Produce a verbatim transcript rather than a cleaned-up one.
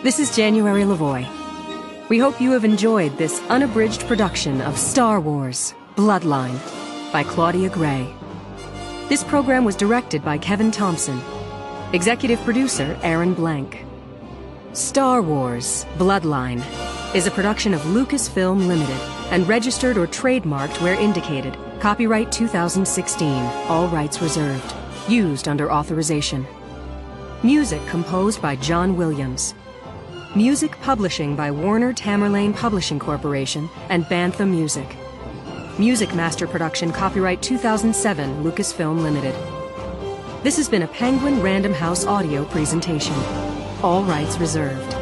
This is January Lavoie. We hope you have enjoyed this unabridged production of Star Wars: Bloodline by Claudia Gray. This program was directed by Kevin Thompson. Executive producer Aaron Blank. Star Wars: Bloodline is a production of Lucasfilm Limited and registered or trademarked where indicated. Copyright two thousand sixteen. All rights reserved. Used under authorization. Music composed by John Williams. Music publishing by Warner Tamerlane Publishing Corporation and Bantha Music. Music master production copyright two thousand seven, Lucasfilm Limited. This has been a Penguin Random House audio presentation. All rights reserved.